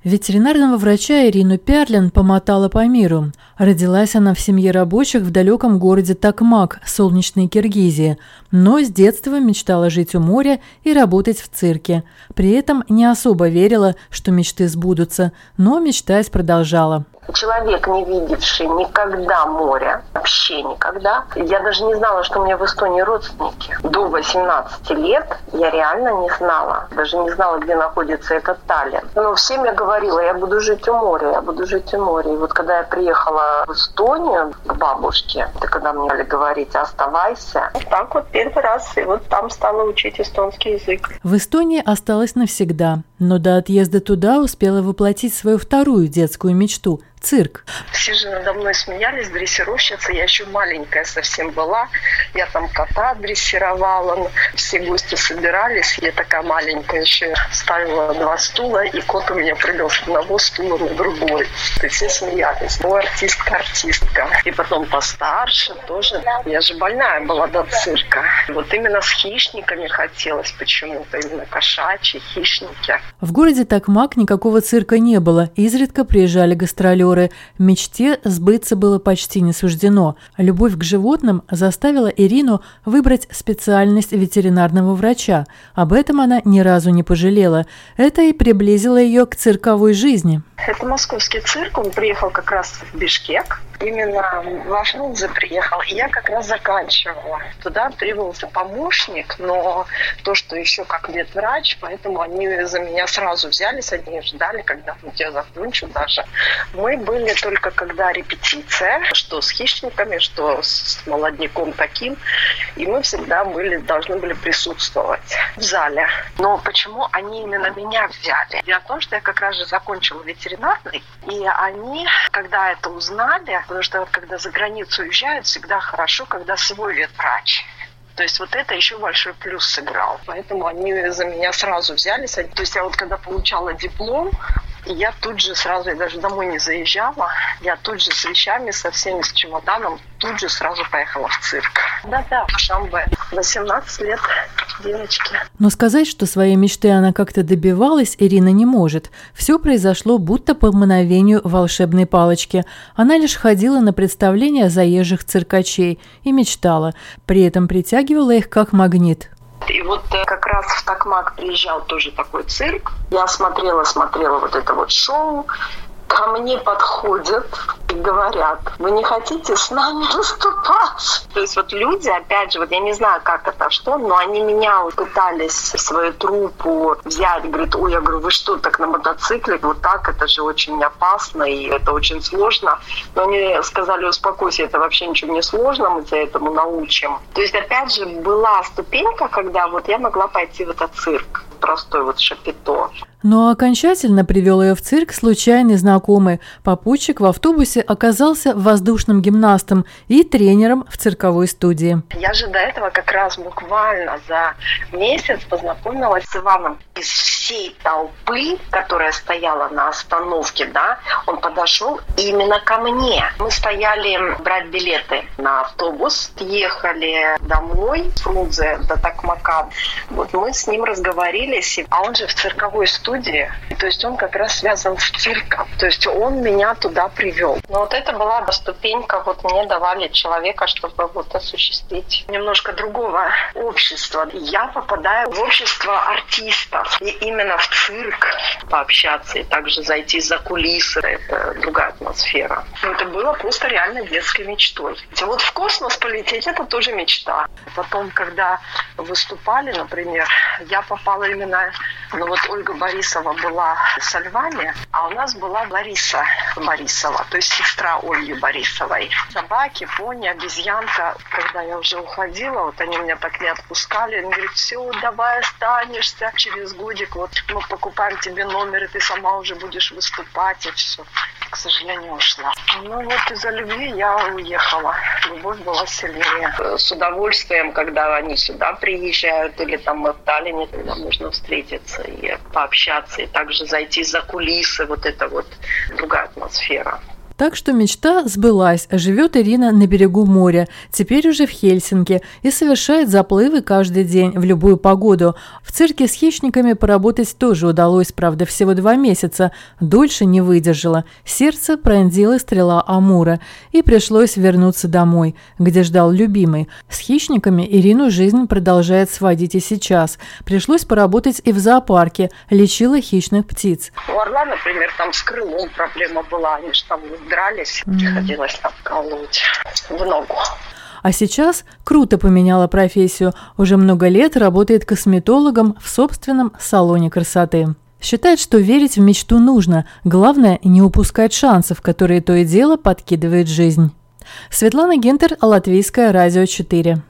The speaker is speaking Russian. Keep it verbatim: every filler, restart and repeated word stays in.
Ветеринарного врача Ирину Пярлин помотала по миру. Родилась она в семье рабочих в далеком городе Токмак, солнечной Киргизии, но с детства мечтала жить у моря и работать в цирке. При этом не особо верила, что мечты сбудутся, но мечтать продолжала. Человек, не видевший никогда моря, вообще никогда. Я даже не знала, что у меня в Эстонии родственники. До восемнадцати лет я реально не знала. Даже не знала, где находится этот Таллин. Но всем я говорила, я буду жить у моря, я буду жить у моря. И вот когда я приехала в Эстонию к бабушке, это когда мне стали говорить «оставайся», вот так вот первый раз, и вот там стала учить эстонский язык. В Эстонии осталась навсегда, но до отъезда туда успела воплотить свою вторую детскую мечту – цирк. Все же надо мной смеялись, дрессировщица. Я еще маленькая совсем была. Я там кота дрессировала. Все гости собирались. Я такая маленькая еще ставила два стула, и кот у меня прыгал с одного стула на другой. И все смеялись. Ну, артистка, артистка. И потом постарше тоже. Я же больная была до цирка. Вот именно с хищниками хотелось почему-то. Именно кошачьи хищники. В городе Токмак никакого цирка не было. Изредка приезжали гастролеры. Мечте сбыться было почти не суждено. Любовь к животным заставила Ирину выбрать специальность ветеринарного врача. Об этом она ни разу не пожалела. Это и приблизило ее к цирковой жизни. Это московский цирк, он приехал как раз в Бишкек. Именно в Ашмунзе приехал, и я как раз заканчивала. Туда требовался помощник, но то, что еще как ветврач, поэтому они за меня сразу взялись, они ждали, когда я закончу даже. Мы были только когда репетиция, что с хищниками, что с молодняком таким, и мы всегда были, должны были присутствовать в зале. Но почему они именно меня взяли? Дело в том, что я как раз же закончила ветеринарный, и они, когда это узнали, потому что когда за границу уезжают, всегда хорошо, когда свой ветврач. То есть вот это еще большой плюс сыграл. Поэтому они за меня сразу взялись. То есть я вот когда получала диплом, я тут же сразу, я даже домой не заезжала, я тут же с вещами, со всеми, с чемоданом, тут же сразу поехала в цирк. Да-да, в Шамбе. восемнадцать лет девочки. Но сказать, что своей мечты она как-то добивалась, Ирина не может. Все произошло будто по мгновению волшебной палочки. Она лишь ходила на представления заезжих циркачей и мечтала. При этом притягивала их как магнит. И вот как раз в Токмак приезжал тоже такой цирк. Я смотрела, смотрела вот это вот шоу. Ко мне подходят и говорят: вы не хотите с нами выступать? То есть вот люди, опять же, вот я не знаю, как это, что, но они меня пытались в свою труппу взять. Говорят: ой, я говорю, вы что, так на мотоцикле? Вот так, это же очень опасно и это очень сложно. Но они сказали: успокойся, это вообще ничего не сложно, мы тебя этому научим. То есть опять же была ступенька, когда вот я могла пойти в этот цирк. Простой вот шапито. Но окончательно привел ее в цирк случайный знакомый. Попутчик в автобусе оказался воздушным гимнастом и тренером в цирковой студии. Я же до этого как раз буквально за месяц познакомилась с Иваном. Из всей толпы, которая стояла на остановке, да, он подошел именно ко мне. Мы стояли брать билеты на автобус, ехали домой с Фрунзе до Токмака. Вот мы с ним разговаривали, а он же в цирковой студии, то есть он как раз связан с цирком, то есть он меня туда привел. Но вот это была ступенька, вот мне давали человека, чтобы вот осуществить немножко другого общества. Я попадаю в общество артистов, и именно в цирк пообщаться, и также зайти за кулисы, это другая атмосфера. Но это было просто реально детской мечтой. А вот в космос полететь, это тоже мечта. Потом, когда выступали, например, я попала именно Именно, ну вот Ольга Борисова была со Львами, а у нас была Лариса Борисова, то есть сестра Ольги Борисовой. Собаки, пони, обезьянка. Когда я уже уходила, вот они меня так не отпускали. Они говорят: все, давай останешься. Через годик вот мы покупаем тебе номер, и ты сама уже будешь выступать. И все. К сожалению, ушла. Ну вот из-за любви я уехала. Любовь была сильнее. С удовольствием, когда они сюда приезжают, или там мы в Таллине, когда можно встретиться и пообщаться, и также зайти за кулисы, вот это вот другая атмосфера. Так что мечта сбылась. Живет Ирина на берегу моря, теперь уже в Хельсинки, и совершает заплывы каждый день, в любую погоду. В цирке с хищниками поработать тоже удалось, правда, всего два месяца. Дольше не выдержала. Сердце пронзила стрела Амура. И пришлось вернуться домой, где ждал любимый. С хищниками Ирину жизнь продолжает сводить и сейчас. Пришлось поработать и в зоопарке, лечила хищных птиц. У орла, например, там с крылом проблема была, они же там дрались, mm-hmm. приходилось там колоть в ногу. А сейчас круто поменяла профессию. Уже много лет работает косметологом в собственном салоне красоты. Считает, что верить в мечту нужно. Главное, не упускать шансов, которые то и дело подкидывает жизнь. Светлана Гентер, Латвийское радио четыре.